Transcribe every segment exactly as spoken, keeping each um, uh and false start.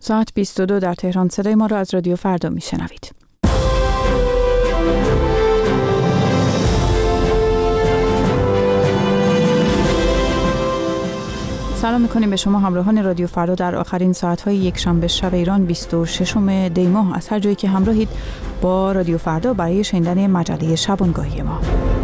ساعت بیست و دو در تهران. صدای ما را از رادیو فردا میشنوید. سلام میکنیم به شما همراهان رادیو فردا در آخرین ساعت‌های یک شنبه شب ایران بیست و ششم دی ماه از هر جایی که همراهید با رادیو فردا برای شنیدن مجله شبانگاهی ما.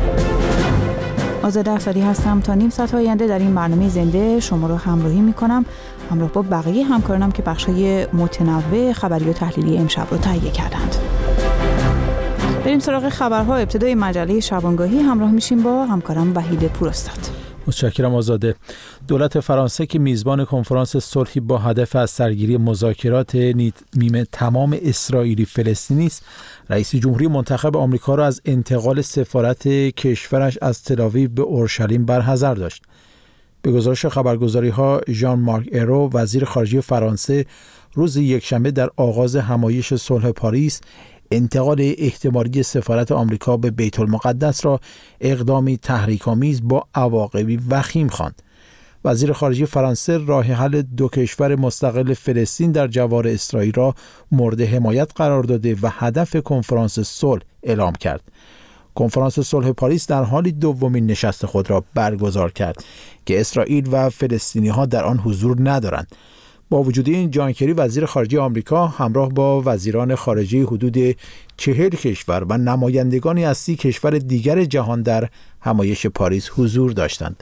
آزاده افسری هستم. تا نیم ساعت آینده در این برنامه زنده شما رو همراهی میکنم همراه با بقیه همکارانم که بخشای متنوع خبری و تحلیلی امشب رو تهیه کردند. بریم سراغ خبرها. ابتدای مجله شبانگاهی همراه میشیم با همکارم وحید پوراستاد. متشکرم آزاده. دولت فرانسه که میزبان کنفرانس صلحی با هدف از سرگیری مذاکرات نیمه تمام اسرائیلی فلسطینی است، رئیس جمهوری منتخب آمریکا را از انتقال سفارت کشورش از تل‌آویو به اورشلیم برحذر داشت. به گزارش خبرگزاری‌ها، ژان مارک ایرو وزیر خارجه فرانسه روز یکشنبه در آغاز همایش صلح پاریس انتقال احتمالی سفارت آمریکا به بیت المقدس را اقدامی تحریک‌آمیز با عواقبی وخیم خواند. وزیر خارجه فرانسه راه حل دو کشور مستقل فلسطین در جوار اسرائیل را مورد حمایت قرار داده و هدف کنفرانس صلح اعلام کرد. کنفرانس صلح پاریس در حالی دومین نشست خود را برگزار کرد که اسرائیل و فلسطینی‌ها در آن حضور ندارند. با وجود این، جان کری وزیر خارجه آمریکا همراه با وزیران خارجه حدود چهل کشور و نمایندگانی از سی کشور دیگر جهان در همایش پاریس حضور داشتند.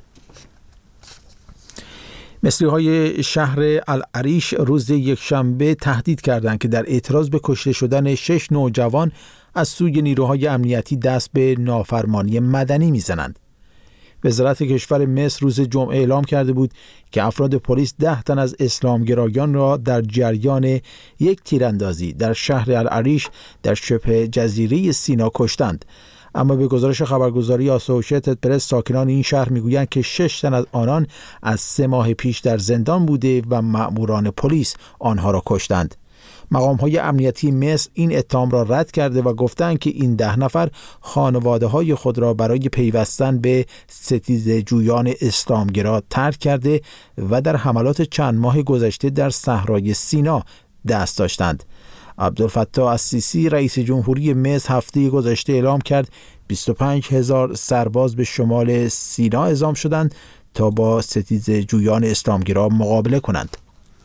مصری‌های شهر العریش روز یکشنبه تهدید کردند که در اعتراض به کشته شدن شش نوجوان از سوی نیروهای امنیتی دست به نافرمانی مدنی می‌زنند. وزارت کشور مصر روز جمعه اعلام کرده بود که افراد پلیس ده تن از اسلامگرایان را در جریان یک تیراندازی در شهر العریش در شبه جزیره سینا کشتند. اما به گزارش خبرگزاری آسوشیتد پرس، ساکنان این شهر میگویند که شش تن از آنان از سه ماه پیش در زندان بوده و مأموران پلیس آنها را کشتند. مقام‌های امنیتی مصر این اتهام را رد کرده و گفتند که این ده نفر خانواده‌های خود را برای پیوستن به ستیزه جویان اسلامگرا ترک کرده و در حملات چند ماه گذشته در صحرای سینا دست داشتند. عبدالفتاح السیسی رئیس جمهوری مصر هفته گذشته اعلام کرد بیست و پنج هزار سرباز به شمال سینا اعزام شدند تا با ستیزه جویان اسلامگرا مقابله کنند.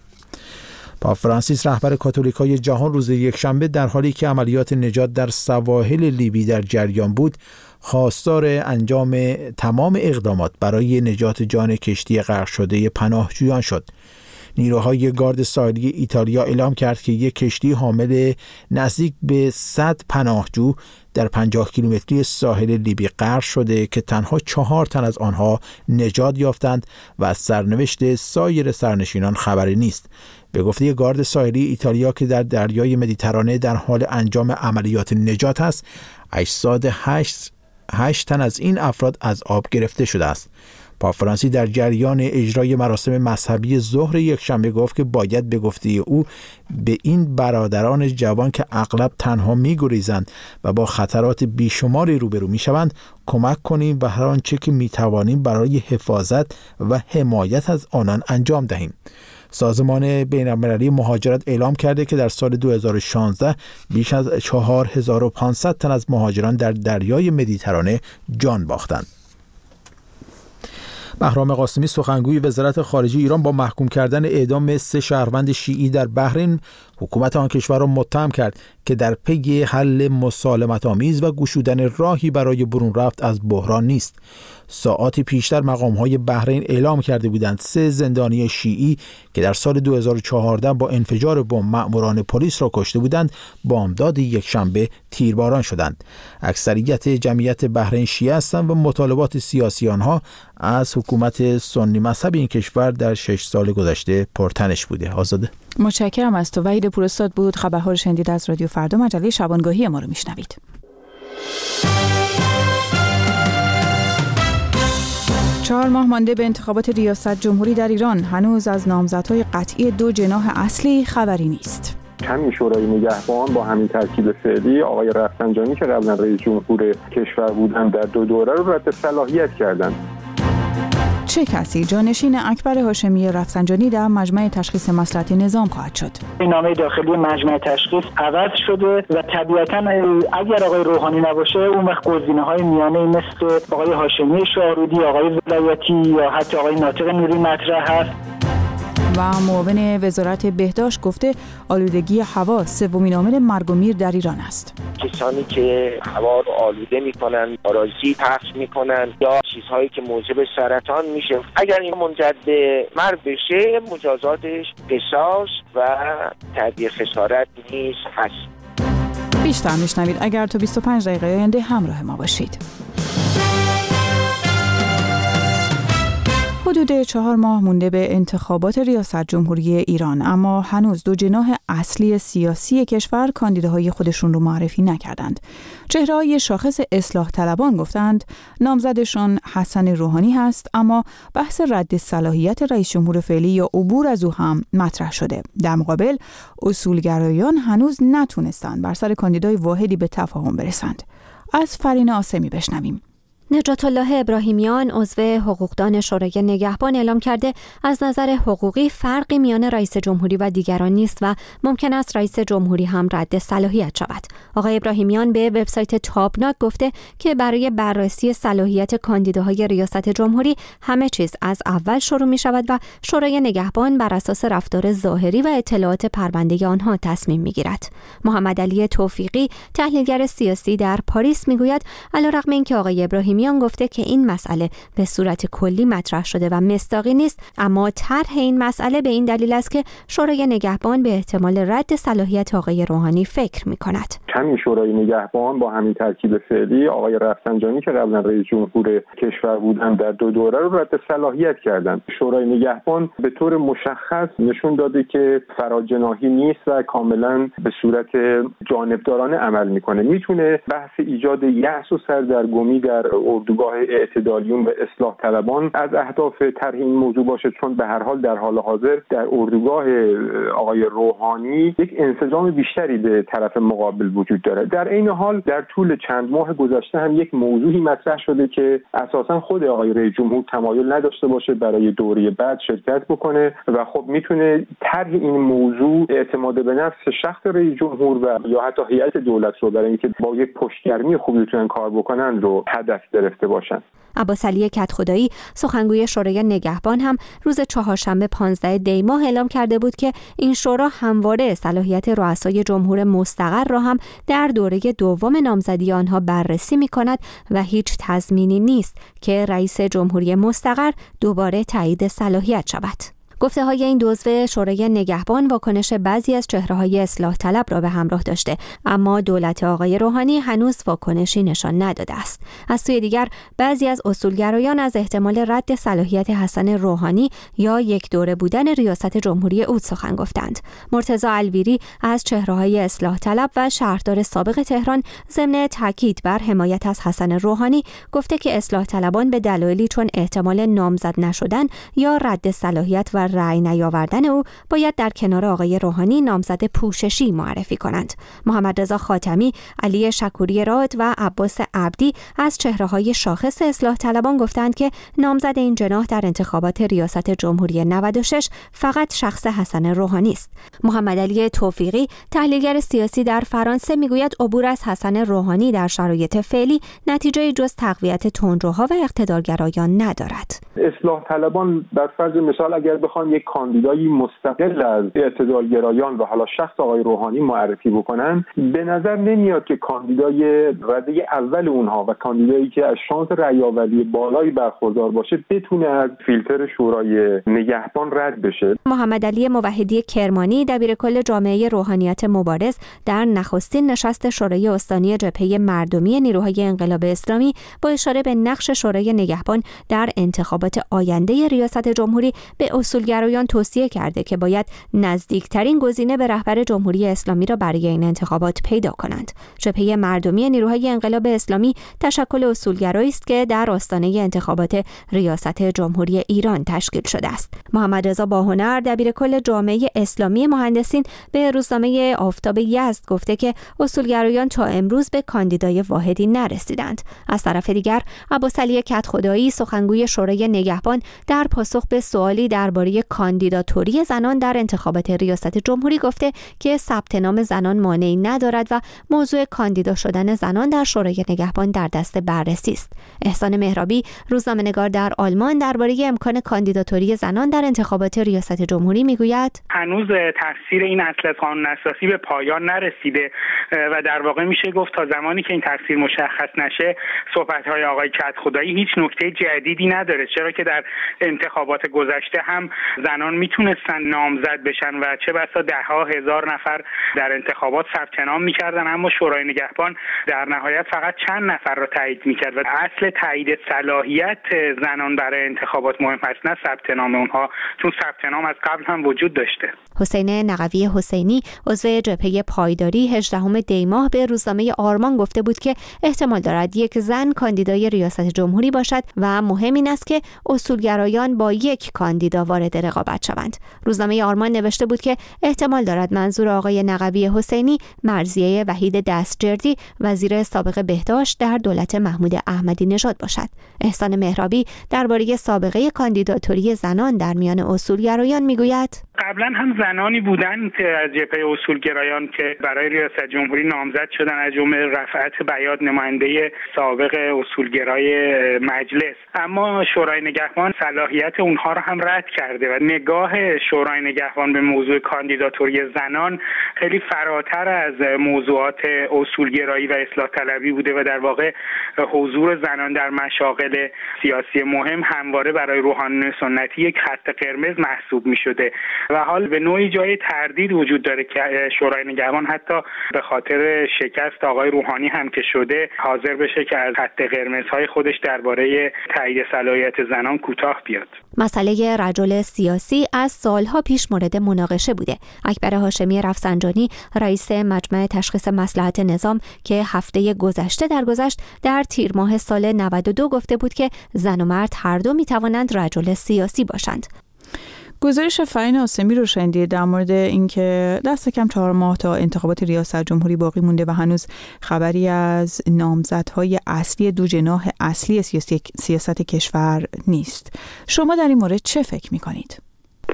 پاپ فرانسیس رهبر کاتولیکای جهان روز یکشنبه در حالی که عملیات نجات در سواحل لیبی در جریان بود، خواستار انجام تمام اقدامات برای نجات جان کشتی غرق شده پناهجویان شد. نیروهای گارد ساحلی ایتالیا اعلام کرد که یک کشتی حامل نزدیک به صد پناهجو در پنجاه کیلومتری ساحل لیبی غرق شده که تنها چهار تن از آنها نجات یافتند و از سرنوشت سایر سرنشینان خبری نیست. به گفته گارد ساحلی ایتالیا که در دریای مدیترانه در حال انجام عملیات نجات است، اجساد هشت, هشت تن از این افراد از آب گرفته شده است. پاپ فرانسیس در جریان اجرای مراسم مذهبی ظهر یکشنبه گفت که باید به گفته او به این برادران جوان که اغلب تنها می‌گریزند و با خطرات بیشماری روبرو می‌شوند کمک کنیم و هر آنچه که می‌توانیم برای حفاظت و حمایت از آنان انجام دهیم. سازمان بین‌المللی مهاجرت اعلام کرده که در سال دو هزار و شانزده بیش از چهار هزار و پانصد تن از مهاجران در دریای مدیترانه جان باختند. بهرام قاسمی سخنگوی وزارت خارجه ایران با محکوم کردن اعدام سه شهروند شیعی در بحرین حکومت آن کشور را متهم کرد که در پی حل مسالمت‌آمیز و گشودن راهی برای برون رفت از بحران نیست. ساعاتی پیشتر مقام‌های بحرین اعلام کرده بودند سه زندانی شیعی که در سال دو هزار و چهارده با انفجار بمب مأموران پلیس را کشته بودند بامداد یکشنبه تیرباران شدند. اکثریت جمعیت بحرین شیعه هستند و مطالبات سیاسی آنها از حکومت سنی مذهب این کشور در شش سال گذشته پرتنش بوده. آزاده. متشکرم از تو. وحید پوراستاد بود. خبرها رو شنیدید از رادیو فردا. مجله شبانگاهی ما رو میشنوید. چهار ماه مانده به انتخابات ریاست جمهوری در ایران، هنوز از نامزدهای قطعی دو جناح اصلی خبری نیست. همین شورای نگهبان با همین ترکیب فعلی آقای رفسنجانی که قبلا رئیس جمهور کشور بودن در دو دوره رو رد صلاحیت کردند. چه کسی جانشین اکبر هاشمی رفسنجانی در مجمع تشخیص مصلحت نظام خواهد شد؟ نامه داخلی مجمع تشخیص عوض شده و طبیعتاً اگر آقای روحانی نباشه اون وقت گزینه‌های میانه مثل آقای هاشمی شاهرودی، آقای ولایتی یا حتی آقای ناطق نوری مطرح هست. و معاون وزارت بهداشت گفته آلودگی هوا سومین عامل مرگ و میر در ایران است. کسانی که هوا رو آلوده میکنن، پارازیت پخش میکنن یا چیزهایی که موجب سرطان میشه، اگر این منجر به مرگ بشه مجازاتش قصاص و تعدیه خسارت نیز هست. بیشتر میشنوید اگر تو بیست و پنج دقیقه آینده همراه ما باشید. حدود چهار ماه مونده به انتخابات ریاست جمهوری ایران، اما هنوز دو جناح اصلی سیاسی کشور کاندیداهای خودشون رو معرفی نکردند. چهره‌های شاخص اصلاح طلبان گفتند نامزدشان حسن روحانی هست، اما بحث رد صلاحیت رئیس جمهور فعلی یا عبور از او هم مطرح شده. در مقابل اصولگرایان هنوز نتونستند بر سر کاندیدای واحدی به تفاهم برسند. از فرین آسمی بشنویم. نجات الله ابراهیمیان عضو حقوقدان شورای نگهبان اعلام کرده از نظر حقوقی فرقی میان رئیس جمهوری و دیگران نیست و ممکن است رئیس جمهوری هم رد صلاحیت شود. آقای ابراهیمیان به وبسایت تابناک گفته که برای بررسی صلاحیت کاندیداهای ریاست جمهوری همه چیز از اول شروع می شود و شورای نگهبان بر اساس رفتار ظاهری و اطلاعات پرونده آنها تصمیم می گیرد. محمد علی توفیقی تحلیلگر سیاسی در پاریس می گوید علیرغم اینکه آقای ابراهیمی میان گفته که این مسئله به صورت کلی مطرح شده و مصداقی نیست، اما طرح این مسئله به این دلیل است که شورای نگهبان به احتمال رد صلاحیت آقای روحانی فکر می‌کند. همین شورای نگهبان با همین ترکیب فعلی آقای رفسنجانی که قبلا رئیس جمهور کشور بودن در دو دوره رو رد صلاحیت کردن. شورای نگهبان به طور مشخص نشون داده که فراجناحی نیست و کاملا به صورت جانبدارانه عمل میکنه. میتونه بحث ایجاد یأس و سردرگمی در اردوگاه اعتدالیون و اصلاح طلبان از اهداف طرح این موضوع باشه، چون به هر حال در حال حاضر در اردوگاه آقای روحانی یک انسجام بیشتری به طرف مقابل وجود داره. در این حال در طول چند ماه گذشته هم یک موضوعی مطرح شده که اساسا خود آقای رئیس جمهور تمایل نداشته باشه برای دوره بعد شرکت بکنه و خب میتونه طرح این موضوع اعتماد به نفس شخص رئیس جمهور و یا حتی هیئت دولت رو برای اینکه با یک پشتگرمی خوبی بتونن کار بکنن رو هدف گرفته باشن. عباس علی کدخدایی سخنگوی شورای نگهبان هم روز چهارشنبه پانزده دی ماه اعلام کرده بود که این شورا همواره صلاحیت رؤسای جمهور مستقر را هم در دوره دوم نامزدی آنها بررسی می‌کند و هیچ تضمینی نیست که رئیس جمهوری مستقر دوباره تایید صلاحیت شود. گفته های این عضو شورای نگهبان واکنش بعضی از چهره‌های اصلاح طلب را به همراه داشته، اما دولت آقای روحانی هنوز واکنشی نشان نداده است. از سوی دیگر بعضی از اصولگرایان از احتمال رد صلاحیت حسن روحانی یا یک دوره بودن ریاست جمهوری او سخن گفتند. مرتضی الویری از چهره‌های اصلاح طلب و شهردار سابق تهران ضمن تاکید بر حمایت از حسن روحانی گفته که اصلاح طلبان به دلایلی چون احتمال نامزد نشدن یا رد صلاحیت و رأی نیاوردن او باید در کنار آقای روحانی نامزد پوششی معرفی کنند. محمد رضا خاتمی، علی شکوری راد و عباس عبدی از چهره‌های شاخص اصلاح طلبان گفتند که نامزد این جناح در انتخابات ریاست جمهوری نود و شش فقط شخص حسن روحانی است. محمد علی توفیقی، تحلیلگر سیاسی در فرانسه میگوید عبور از حسن روحانی در شرایط فعلی نتیجه جز تقویت تندروها و اقتدارگرایان ندارد. اصلاح طلبان بر فرض مثال اگر بخوان یک کاندیدایی مستقل از اعتدالگرایان و حالا شخص آقای روحانی معرفی بکنن، به نظر نمیاد که کاندیدای رده اول اونها و کاندیدایی که از شانس رأی‌آوری بالایی برخوردار باشه بتونه از فیلتر شورای نگهبان رد بشه. محمد علی موحدی کرمانی، دبیرکل جامعه روحانیت مبارز، در نخستین نشست شورای استانی جبهه مردمی نیروهای انقلاب اسلامی با اشاره به نقش شورای نگهبان در انتخابات آینده ریاست جمهوری به اصول اصولگرایان توصیه کرده که باید نزدیکترین گزینه به رهبر جمهوری اسلامی را برای این انتخابات پیدا کنند. جبهه مردمی نیروهای انقلاب اسلامی تشکل اصولگرایی است که در آستانه انتخابات ریاست جمهوری ایران تشکیل شده است. محمد رضا باهنر دبیرکل جامعه اسلامی مهندسین به روزنامه آفتاب یزد گفته که اصولگرایان تا امروز به کاندیدای واحدی نرسیدند. از طرف دیگر عباسعلی کدخدایی سخنگوی شورای نگهبان در پاسخ به سوالی درباره کاندیداتوری زنان در انتخابات ریاست جمهوری گفته که ثبت نام زنان مانعی ندارد و موضوع کاندیدا شدن زنان در شورای نگهبان در دست بررسی است. احسان مهرابی روزنامه‌نگار در آلمان درباره امکان کاندیداتوری زنان در انتخابات ریاست جمهوری میگوید هنوز تفسیر این اصل از قانون اساسی به پایان نرسیده و در واقع میشه گفت تا زمانی که این تفسیر مشخص نشه صحبت‌های آقای کدخدایی هیچ نکته جدیدی نداره، چرا که در انتخابات گذشته هم زنان میتونستن نامزد بشن و چه بسا ده ها هزار نفر در انتخابات ثبت نام میکردن، اما شورای نگهبان در نهایت فقط چند نفر رو تایید میکرد و اصل تایید صلاحیت زنان برای انتخابات مهم است نه ثبت نام اونها، چون ثبت نام از قبل هم وجود داشته. حسین نقوی حسینی عضو جبهه پایداری هجدهم دی ماه به روزنامه آرمان گفته بود که احتمال دارد یک زن کاندیدای ریاست جمهوری باشد و مهم این است که اصولگرایان با یک کاندیدا وارد رقابت شوند. روزنامه آرمان نوشته بود که احتمال دارد منظور آقای نقوی حسینی مرضیه وحید دستجردی وزیر سابق بهداشت در دولت محمود احمدی نژاد باشد. احسان مهرابی درباره سابقه کاندیداتوری زنان در میان اصولگرایان میگوید قبلا هم زنانی بودند از جبهه اصولگرایان که برای ریاست جمهوری نامزد شدن، از جمله رفعت بیات نماینده سابق اصولگرای مجلس، اما شورای نگهبان صلاحیت اونها را هم رد کرده و نگاه شورای نگهبان به موضوع کاندیداتوری زنان خیلی فراتر از موضوعات اصولگرایی و اصلاح طلبی بوده و در واقع حضور زنان در مشاغل سیاسی مهم همواره برای روحانیون سنتی یک خط قرمز محسوب می شده و حال به نوعی جای تردید وجود داره که شورای نگهبان حتی به خاطر شکست آقای روحانی هم که شده حاضر بشه که از خط قرمزهای خودش درباره تایید صلاحیت زنان کوتاه بیاد. مسئله رجل سیاسی از سالها پیش مورد مناقشه بوده. اکبر هاشمی رفسنجانی رئیس مجمع تشخیص مصلحت نظام که هفته گذشته درگذشت در تیر ماه سال نود و دو گفته بود که زن و مرد هر دو میتوانند رجل سیاسی باشند. گزارش فعین آسمی رو شنیدید در مورد اینکه دست کم چهار ماه تا انتخابات ریاست جمهوری باقی مونده و هنوز خبری از نامزدهای اصلی دو جناح اصلی سیاسی سیاست کشور نیست. شما در این مورد چه فکر می‌کنید؟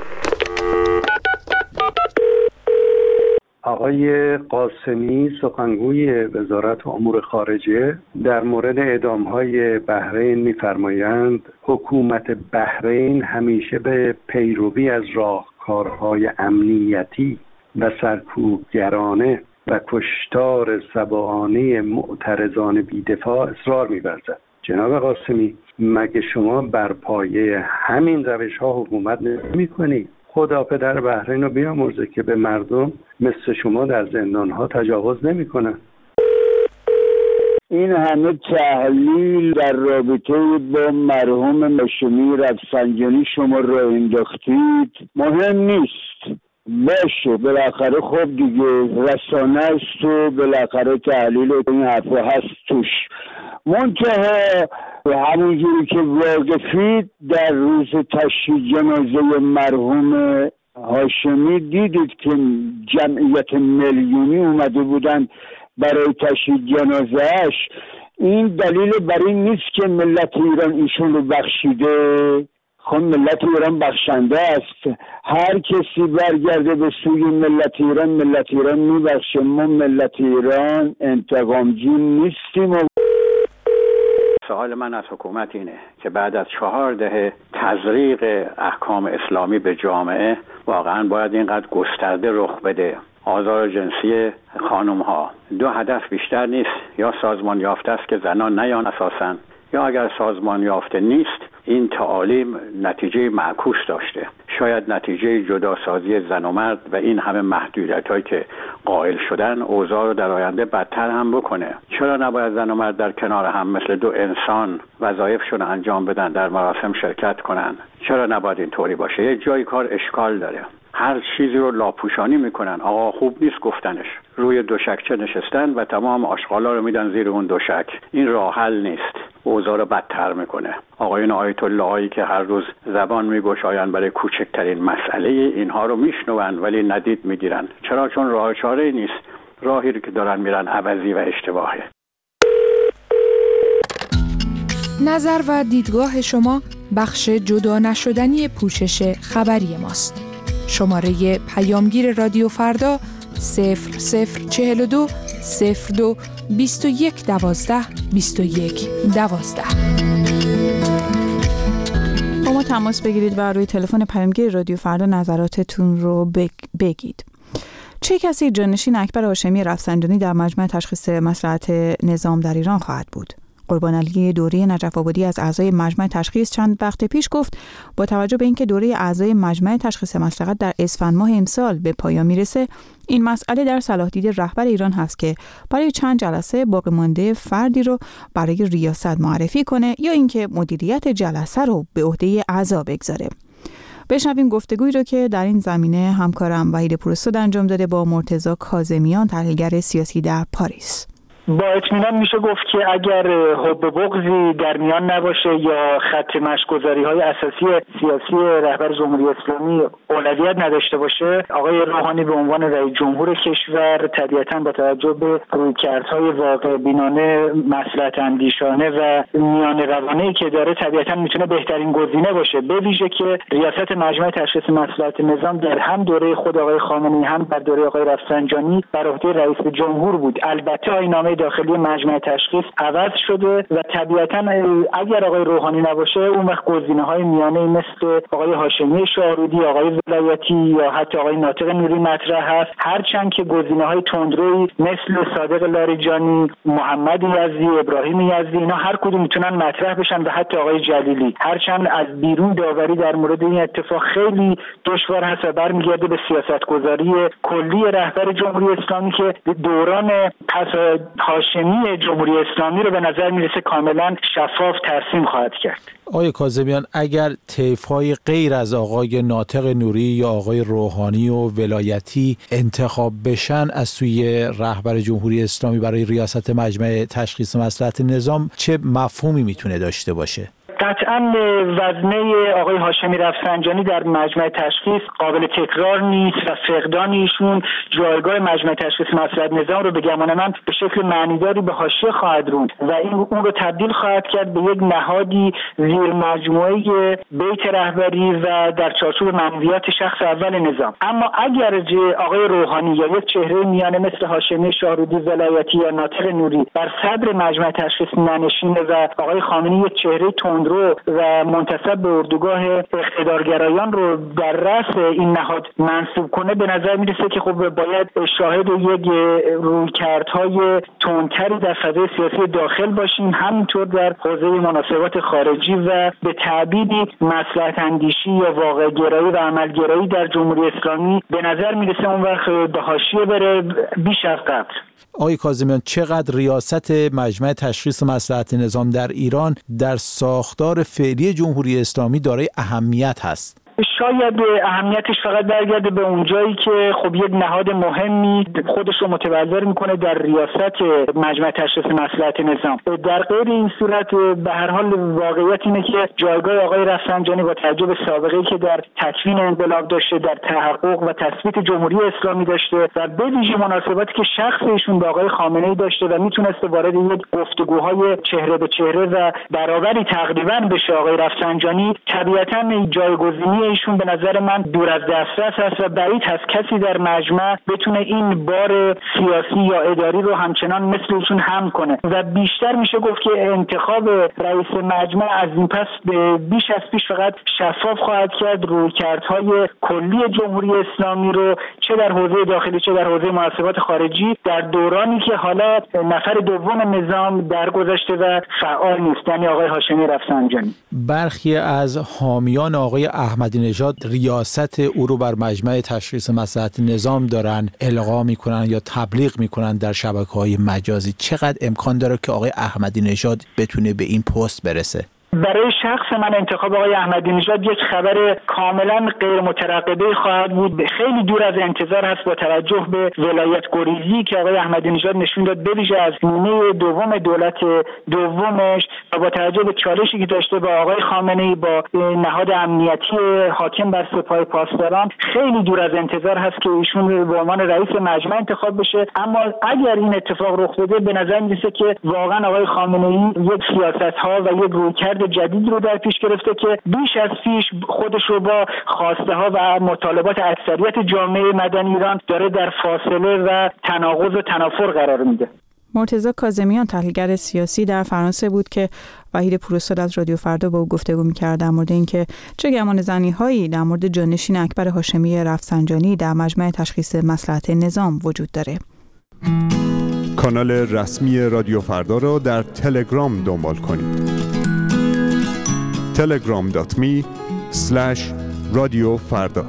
آقای قاسمی سخنگوی وزارت امور خارجه در مورد اعدام‌های بحرین می‌فرمایند حکومت بحرین همیشه به پیروی از راهکارهای امنیتی و سرکوبگرانه و کشتار سبانه معترضان بی‌دفاع اصرار می‌ورزد. جناب قاسمی، مگه شما بر پایه همین روش‌ها حکومت نمی‌کنید؟ خدا پدر بحرین رو بیامرزه که به مردم مثل شما در زندان‌ها تجاوز نمی‌کنن. این همه تحلیل در رابطه با مرحوم هاشمی رفسنجانی شما را انداختید مهم نیست. باشه بالاخره خب دیگه رسانه است و بالاخره تحلیل این حرفا هست توش. منتها همونجوری که واقفید در روز تشییع جنازه مرحوم هاشمی دیدید که جمعیت میلیونی اومده بودن برای تشییع جنازه‌اش. این دلیل بر این نیست که ملت ایران ایشون رو بخشیده. خب ملت ایران بخشنده است. هر کسی برگرده به سوی ملت ایران، ملت ایران میبخشه. ما ملت ایران انتقامجو نیستیم. و سوال من از حکومت اینه که بعد از چهار دهه تزریق احکام اسلامی به جامعه واقعا باید اینقدر گسترده رخ بده. آزار جنسی خانم ها دو هدف بیشتر نیست، یا سازمان یافته است که زنان نیان اساساً، یا اگر سازمان یافته نیست این تعالیم نتیجه معکوس داشته. شاید نتیجه جداسازی زن و مرد و این همه محدودیت هایی که قائل شدن اوضاع رو در آینده بدتر هم بکنه. چرا نباید زن و مرد در کنار هم مثل دو انسان وظایفشون انجام بدن، در مراسم شرکت کنن؟ چرا نباید اینطوری باشه؟ یه جایی کار اشکال داره، هر چیزی رو لاپوشانی میکنن. آقا خوب نیست گفتنش، روی دوشکچه نشستن و تمام آشغالا رو میدن زیر اون دوشک. این راه حل نیست، اوضاع رو بدتر میکنه. آقایون آیت الله‌هایی که هر روز زبان میگشایند برای کوچکترین مسئله اینها رو میشنون ولی ندید میگیرن. چرا؟ چون راه چاره نیست، راهی رو که دارن میرن عوضی و اشتباهه. نظر و دیدگاه شما بخش جدا نشدنی پوشش خبری ماست. شماره پیامگیر رادیو فردا صفر صفر چهل و دو صفر دو بیست و یک دوازده بیست و یک دوازده. با ما تماس بگیرید و روی تلفن پیامگیر رادیو فردا نظراتتون رو بگید. چه کسی جانشین اکبر هاشمی رفسنجانی در مجمع تشخیص مصلحت نظام در ایران خواهد بود؟ قربان علی دوری نجف آبادی از اعضای مجمع تشخیص چند وقت پیش گفت با توجه به اینکه دوره اعضای مجمع تشخیص مصلحت در اسفند ماه امسال به پایان میرسه، این مسئله در صلاح دید رهبر ایران هست که برای چند جلسه باقی مانده فردی رو برای ریاست معرفی کنه یا اینکه مدیریت جلسه رو به عهده اعضا بگذاره. بشنویم گفتگویی رو که در این زمینه همکارم وحید پورستاد انجام داده با مرتضی کاظمیان، تحلیلگر سیاسی در پاریس. با اطمینان میشه گفت که اگر حب و بغضی در میان نباشه یا خط مشی‌گذاری های اساسی سیاسی رهبر جمهوری اسلامی اولویت نداشته باشه، آقای روحانی به عنوان رئیس جمهور کشور طبیعتاً با توجه به رویکردهای واقع بینانه، مصلحت اندیشانه و میان روانه‌ای که داره طبیعتاً میتونه بهترین گزینه باشه، به ویژه که ریاست مجمع تشخیص مصلحت نظام در هم دوره خود آقای خامنه‌ای هم در دوره آقای رفسنجانی بر عهده رئیس جمهور بود. البته آیین‌نامه داخلی مجمع تشخیص عوض شده و طبیعتاً اگر آقای روحانی نباشه اون وقت گزینه‌های میانه مثل آقای هاشمی شاهرودی، آقای ولایتی یا حتی آقای ناطق نوری مطرح هست، هرچند که گزینه‌های تندروی مثل صادق لاریجانی، محمد یزدی، ابراهیم یزدی اینا هر کدوم میتونن مطرح بشن و حتی آقای جلیلی، هرچند از بیرون داوری در مورد این اتفاق خیلی دشوار هست و برمیگرده به سیاست‌گذاری کلی رهبر جمهوری اسلامی که دوران پس هاشمی جمهوری اسلامی رو به نظر میرسه کاملا شفاف ترسیم خواهد کرد. آقای کاظمیان، اگر طیف‌های غیر از آقای ناطق نوری یا آقای روحانی و ولایتی انتخاب بشن از سوی رهبر جمهوری اسلامی برای ریاست مجمع تشخیص مصلحت نظام، چه مفهومی میتونه داشته باشه؟ قطعاً وزنه آقای هاشمی رفسنجانی در مجمع تشخیص قابل تکرار نیست و فقدان ایشون جایگاه مجمع تشخیص مصلحت نظام رو به گمان من به شکل معنیداری به حاشیه خواهد روند و این اون رو تبدیل خواهد کرد به یک نهادی زیر مجموعه بیت رهبری و در چارچوب معنویات شخص اول نظام. اما اگر آقای روحانی یا یک چهره میانه مثل هاشمی شاهرودی، ولایتی یا ناطق نوری بر صدر مجمع تشخیص ننشینه و آقای خامنه‌ای یک چهره تند رو و منتسب به اردوگاه اقتدارگرایان رو در رأس این نهاد منصوب کنه، به نظر میرسه که خب باید شاهد یک رویکردهای تندتری در فضای سیاسی داخل باشیم، همینطور در حوزه مناسبات خارجی و به تعبیری مصلحت اندیشی یا واقع گرایی و عمل گرایی در جمهوری اسلامی به نظر میرسه اون وقت به حاشیه بره بیش از قبل. آقای کاظمیان، چقدر ریاست مجمع تشخیص مصلحت نظام در ایران در ساختار فعلی جمهوری اسلامی دارای اهمیت هست؟ شاید اهمیتش فقط برگرده به اونجایی که خب یک نهاد مهمی خودش رو متولر میکنه در ریاست مجمع تشخیص مصلحت نظام. در غیر این صورت به هر حال واقعیت اینه که جایگاه آقای رفسنجانی با توجه به سابقه‌ای که در تکوین انقلاب داشته، در تحقق و تثبیت جمهوری اسلامی داشته و به ویژه مناسباتی که شخص ایشون با آقای خامنه‌ای داشته و میتونسته وارد یک گفتگوهای چهره به چهره و برابری تقریبا بشه آقای رفسنجانی، طبیعتاً جایگزینی ایشون به نظر من دور از دسترس است و بعید هست کسی در مجمع بتونه این بار سیاسی یا اداری رو همچنان مثل ایشون حمل کنه و بیشتر میشه گفت که انتخاب رئیس مجمع از این پس بیش از پیش فقط شفاف خواهد کرد رویکردهای کلی جمهوری اسلامی رو چه در حوزه داخلی چه در حوزه مناسبات خارجی در دورانی که حالا نفر دوم نظام درگذشته و فعال نیست، یعنی آقای هاشمی رفسنجانی. برخی از حامیان آقای احمدی احمدی نژاد ریاست او رو بر مجمع تشخیص مصلحت نظام دارن القا میکنن یا تبلیغ میکنن در شبکه‌های مجازی، چقدر امکان داره که آقای احمدی نژاد بتونه به این پست برسه؟ برای شخص من انتخاب آقای احمدی نژاد یک خبر کاملا غیر مترقبه خواهد بود. خیلی دور از انتظار هست با توجه به ولایت گریزی که آقای احمدی نژاد نشون داد بویژه از نیمه دوم دولت دومش و با توجه به چالشی که داشته با آقای خامنه‌ای با نهاد امنیتی حاکم بر سپاه پاسداران، خیلی دور از انتظار هست که ایشون به عنوان رئیس مجمع انتخاب بشه. اما اگر این اتفاق رخ بده به نظر میرسه که واقعا آقای خامنه‌ای یک سیاست‌ها و یک رویکرد جدید رو در پیش گرفته که بیش از پیش خودش رو با خواسته ها و مطالبات اکثریت جامعه مدنی ایران داره در فاصله و تناقض و تنافر قرار میده. مرتضی کاظمیان تحلیلگر سیاسی در فرانسه بود که وحید پوراستاد از رادیو فردا با او گفتگو می‌کرد در مورد اینکه چه گمانه‌زنی‌هایی در مورد جانشین اکبر هاشمی رفسنجانی در مجمع تشخیص مصلحت نظام وجود داره. کانال رسمی رادیو فردا را در تلگرام دنبال کنید. تلگرام دات می اسلش رادیو فردا.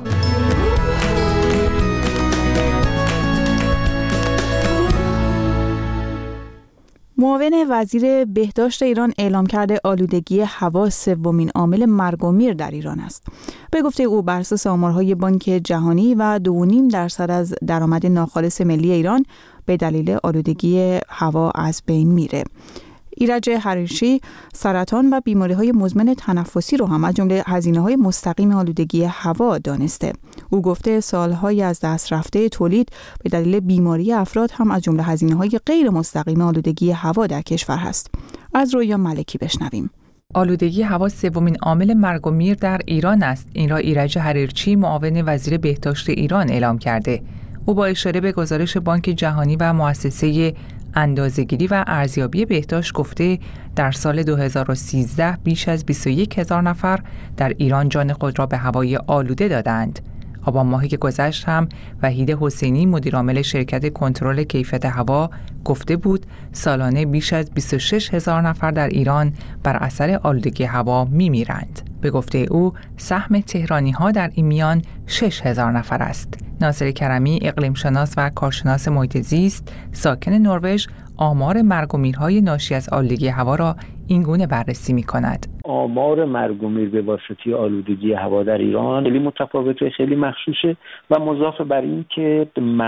معاون وزیر بهداشت ایران اعلام کرده آلودگی هوا سومین عامل مرگ و میر در ایران است. به گفته او بر اساس آمارهای بانک جهانی و دو و نیم درصد از درآمد ناخالص ملی ایران به دلیل آلودگی هوا از بین میره. ایرج حریرچی سرطان و بیماری‌های مزمن تنفسی رو هم از جمله هزینه‌های مستقیم آلودگی هوا دانسته. او گفته سال‌های از دست رفته تولید به دلیل بیماری افراد هم از جمله هزینه‌های غیر مستقیم آلودگی هوا در کشور هست. از رویا ملکی بشنویم. آلودگی هوا سومین عامل مرگ و میر در ایران است. این را ایرج حریرچی معاون وزیر بهداشت ایران اعلام کرده. او با اشاره به گزارش بانک جهانی و مؤسسه اندازه‌گیری و ارزیابی بهداشت گفته در سال دو هزار و سیزده بیش از بیست و یک هزار نفر در ایران جان خود را به هوای آلوده دادند. آبان ماهی که گذشت هم وحید حسینی مدیرعامل شرکت کنترل کیفیت هوا گفته بود سالانه بیش از بیست و شش هزار نفر در ایران بر اثر آلودگی هوا می‌میرند. به گفته او سهم تهرانی‌ها در این میان شش هزار نفر است. ناصر کرمی اقلیم شناس و کارشناس محیط زیست ساکن نروژ آمار مرگ و میرهای ناشی از آلودگی هوا را این گونه بررسی می‌کند. آمار مرگ و میر به واسطه آلودگی هوا در ایران خیلی متفاوته، خیلی مغشوشه و مضاف بر این که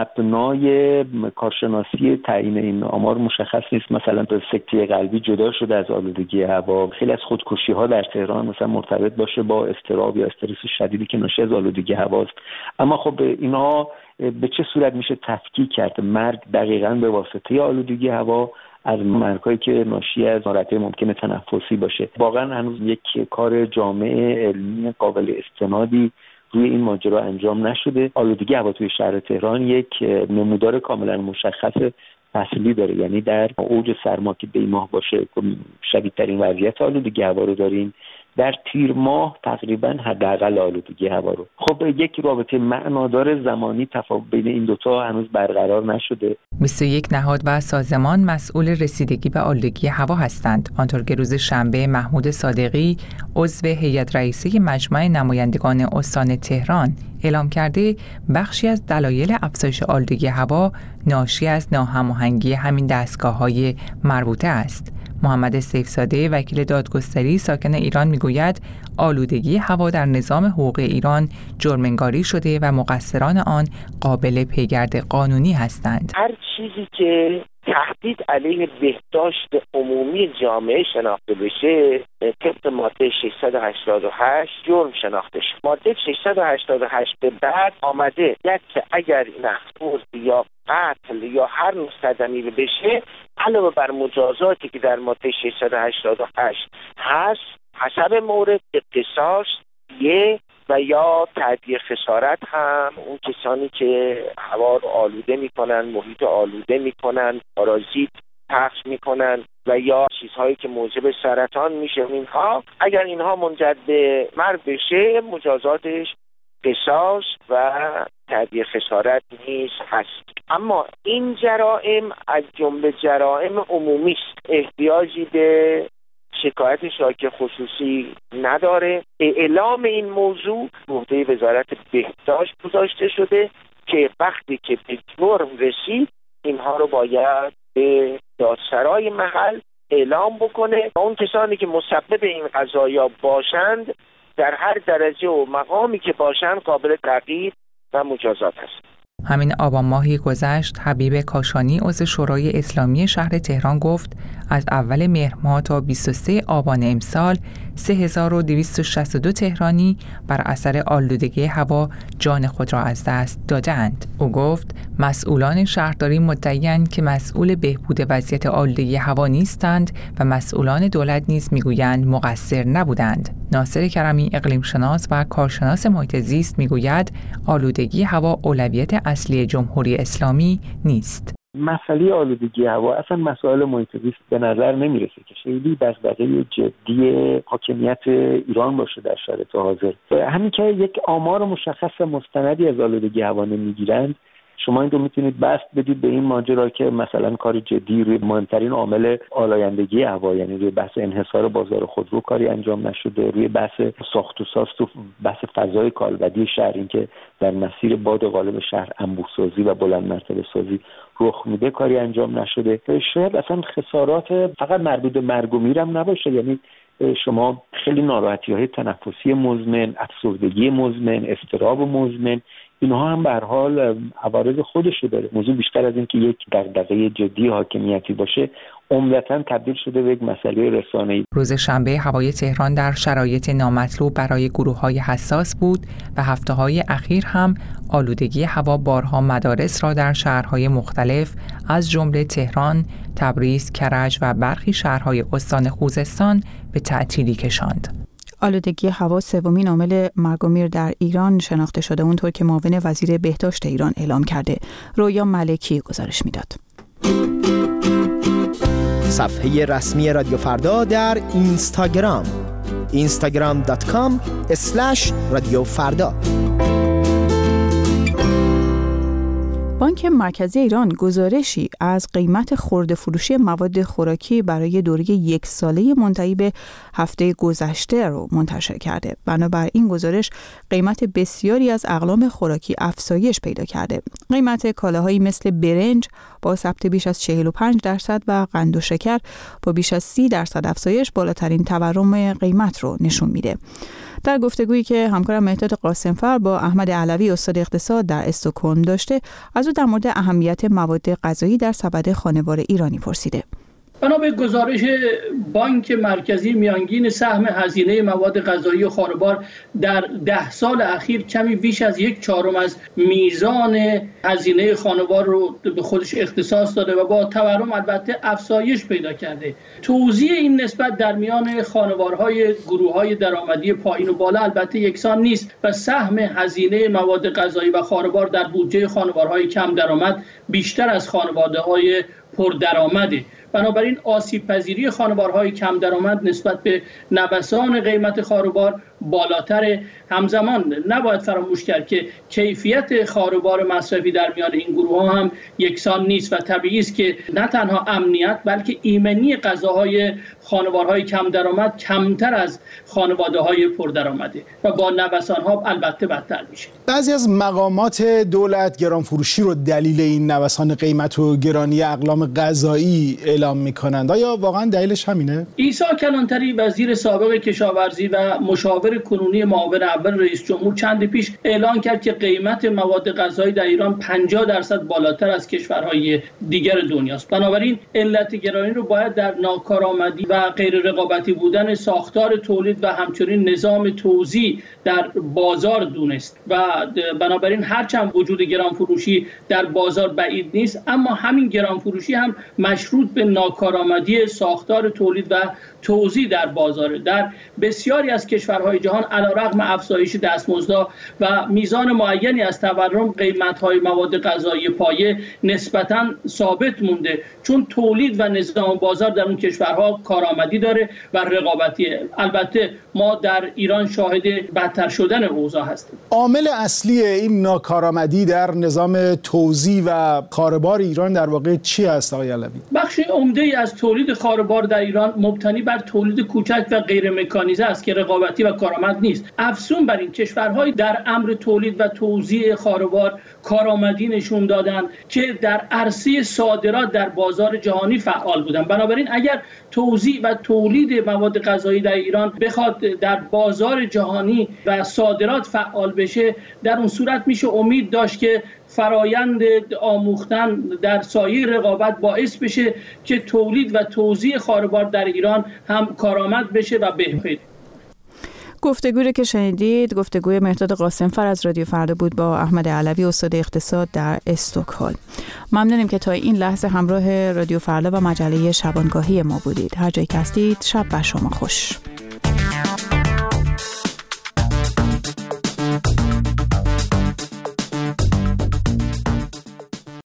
مبنای کارشناسی تعیین این آمار مشخص نیست. مثلا به سکته قلبی جدا شده از آلودگی هوا، خیلی از خودکشی‌ها در تهران مثلا مرتبط باشه با اضطراب یا استرس شدیدی که ناشی از آلودگی هواست. اما خب اینا به چه صورت میشه تفکیک کرد؟ مرگ دقیقاً به واسطه آلودگی هوا از مرگ‌هایی که ناشی از حالت ممکن تنفسی باشه. واقعا هنوز یک کار جامع علمی قابل استنادی روی این ماجرا انجام نشده. آلودگی هوا توی شهر تهران یک نمودار کاملا مشخص فصلی داره، یعنی در اوج سرما که دی ماه باشه شدیدترین وضعیت آلودگی هوا رو داریم، در تیر ماه تقریبا حداقل آلودگی هوا رو. خب یک رابطه معنادار زمانی تفاوت بین این دوتا هنوز برقرار نشده. بیست و یک نهاد و سازمان مسئول رسیدگی به آلودگی هوا هستند. آنطور که روز شنبه محمود صادقی عضو هیئت رئیسه مجمع نمایندگان استان تهران اعلام کرده بخشی از دلایل افزایش آلودگی هوا ناشی از ناهماهنگی همین دستگاه‌های مربوطه است. محمد سیفزاده وکیل دادگستری ساکن ایران میگوید آلودگی هوا در نظام حقوق ایران جرم‌انگاری شده و مقصران آن قابل پیگرد قانونی هستند. هر چیزی که تهدید علیه بهداشت عمومی جامعه شناخته بشه طبق ماده ششصد و هشتاد و هشت جرم شناخته شد. ماده ششصد و هشتاد و هشت به بعد آمده یک که اگر نفوذ یا قتل یا هر نوع صدمه بشه علاوه بر مجازاتی که در ماده ششصد و هشتاد و هشت هست حسب مورد قصاص یه و یا تعدیه خسارت هم اون کسانی که هوا رو آلوده میکنن، محیط آلوده میکنن، پارازیت پخش میکنن و یا چیزهایی که موجب سرطان میشه، اینها اگر اینها منجر به مرگ بشه مجازاتش قصاص و تعدیه خسارت نیز هست. اما این جرائم از جمله جرائم عمومی است، احتیاجی به شکایت شاکی خصوصی نداره. اعلام این موضوع به عهده وزارت بهداشت گذاشته شده که وقتی که به جرم رسید اینها رو باید به دادسرای محل اعلام بکنه و اون کسانی که مسبب این قضایا باشند در هر درجه و مقامی که باشند قابل تعقیب و مجازات است. همین آبان ماهی گذشت حبیب کاشانی عضو شورای اسلامی شهر تهران گفت از اول مهر ماه تا بیست و سوم آبان امسال سه هزار و دویست و شصت و دو تهرانی بر اثر آلودگی هوا جان خود را از دست دادند. او گفت مسئولان شهرداری مدعی‌اند که مسئول بهبود وضعیت آلودگی هوا نیستند و مسئولان دولت نیز میگویند مقصر نبودند. ناصر کرمی اقلیم شناس و کارشناس محیط زیست میگوید آلودگی هوا اولویت اصلی جمهوری اسلامی نیست. مسئله آلودگی هوا اصلا مسائل محیط زیست به نظر نمیرسه که خیلی دغدغه جدی حاکمیت ایران باشه در شرایط حاضر. همین که یک آمار مشخص مستندی از آلودگی هوا نمیگیرند، شما این رو میتونید بست بدید به این ماجرا که مثلا کار جدی روی مهمترین عامل آلایندگی هوا، یعنی روی بحث انحصار بازار خودرو کاری انجام نشده، روی بحث ساخت و ساز و بحث فضای کالبدی شهر، این که در مسیر باد غالب شهر انبوه سازی و بلند مرتبه سازی رخ میده کاری انجام نشده. شاید اصلا خسارات فقط مربوط به مرگ و میر هم نباشه، یعنی شما خیلی ناراحتی‌های تنفسی مزمن، افسردگی مزمن، اضطراب مزمن، اینها هم به هر حال عوارض خودشو داره. موضوع بیشتر از این که یک دغدغه جدی حاکمیتی باشه عمدتاً تبدیل شده به یک مسئله رسانه‌ای. روز شنبه هوای تهران در شرایط نامطلوب برای گروه‌های حساس بود و هفته‌های اخیر هم آلودگی هوا بارها مدارس را در شهرهای مختلف از جمله تهران، تبریز، کرج و برخی شهرهای استان خوزستان به تعطیلی کشاند. آلودگی هوا سومین عامل مرگ و میر در ایران شناخته شده، اونطور که معاون وزیر بهداشت ایران اعلام کرده. رویا ملکی گزارش میداد. صفحه رسمی رادیو فردا در اینستاگرام اینستاگرام دات کام اسلش رادیو فردا. بانک مرکزی ایران گزارشی از قیمت خرده فروشی مواد خوراکی برای دوره یک ساله منتهی به هفته گذشته رو منتشر کرده. بنابر این گزارش قیمت بسیاری از اقلام خوراکی افزایش پیدا کرده. قیمت کالاهایی مثل برنج با ثبت بیش از چهل و پنج درصد و قند و شکر با بیش از سی درصد افزایش بالاترین تورم قیمت رو نشون میده. در گفتگویی که همکارم مهداد قاسمفر با احمد علوی استاد اقتصاد در استکهلم داشته، از او در مورد اهمیت مواد غذایی در سبد خانوار ایرانی پرسیده. بنا به گزارش بانک مرکزی، میانگین سهم هزینه مواد غذایی خانوار در ده سال اخیر کمی بیش از یک چهارم از میزان هزینه خانوار رو به خودش اختصاص داده و با تورم البته افزایش پیدا کرده. توزیع این نسبت در میان خانوارهای گروه‌های درآمدی پایین و بالا البته یکسان نیست و سهم هزینه مواد غذایی و خانوار در بودجه خانوارهای کم درآمد بیشتر از خانواده‌های پردرآمده. بنابراین آسیب پذیری خانوارهای کم درآمد نسبت به نوسان قیمت خانوار بالاتر. همزمان نباید فراموش کرد که کیفیت خانوار مصرفی در میان این گروه ها هم یکسان نیست و طبیعی است که نه تنها امنیت بلکه ایمنی غذاهای خانوارهای کم درآمد کمتر از خانواده‌های پردرآمده و با نوسان ها البته بدتر میشه. بعضی از مقامات دولت گران فروشی رو دلیل این نوسان قیمت و گرانی اقلام غذایی اعلام میکنند. آیا واقعا دلیلش همینه؟ عیسی کلانتری وزیر سابق کشاورزی و مشاور کنونی معاون اول رئیس جمهور چند پیش اعلام کرد که قیمت مواد غذایی در ایران پنجاه درصد بالاتر از کشورهای دیگر دنیاست. بنابراین علت گرانی رو باید در ناکارآمدی و غیر رقابتی بودن ساختار تولید و همچنین نظام توزیع در بازار دونست و بنابراین هرچند وجود گران فروشی در بازار بعید نیست، اما همین گران فروشی هم مشروط به ناکارآمدی ساختار تولید و توزیع در بازار. در بسیاری از کشورهای جهان علیرغم افزایش دستمزدها و میزان معینی از تورم، قیمت‌های مواد غذایی پایه نسبتاً ثابت مونده، چون تولید و نظام بازار در اون کشورها کارآمدی داره و رقابتی. البته ما در ایران شاهد بدتر شدن اوضاع هستیم. عامل اصلی این ناکارآمدی در نظام توزیع و خاربار ایران در واقع چی است آقای علوی؟ بخش عمده‌ای از تولید خاربار در ایران مبتنی بر تولید کوچک و غیر مکانیزه است که رقابتی و کارآمد نیست. افزون بر این، کشورهای در امر تولید و توزیع خاربار کارآمدی نشون دادن که در عرصه صادرات در بازار جهانی فعال بودن. بنابراین اگر توزیع و تولید مواد غذایی در ایران بخواد در بازار جهانی و صادرات فعال بشه، در اون صورت میشه امید داشت که فرایند آموختن در سایر رقابت باعث بشه که تولید و توزیع خاربار در ایران هم کارآمد بشه و بهبود. گفتگویی که شنیدید گفتگوی مهرداد قاسمفر از رادیو فردا بود با احمد علوی، استاد اقتصاد در استکهلم. ممنونیم که تا این لحظه همراه رادیو فردا و مجله شبانگاهی ما بودید. هر جایی که هستید شب بر شما خوش.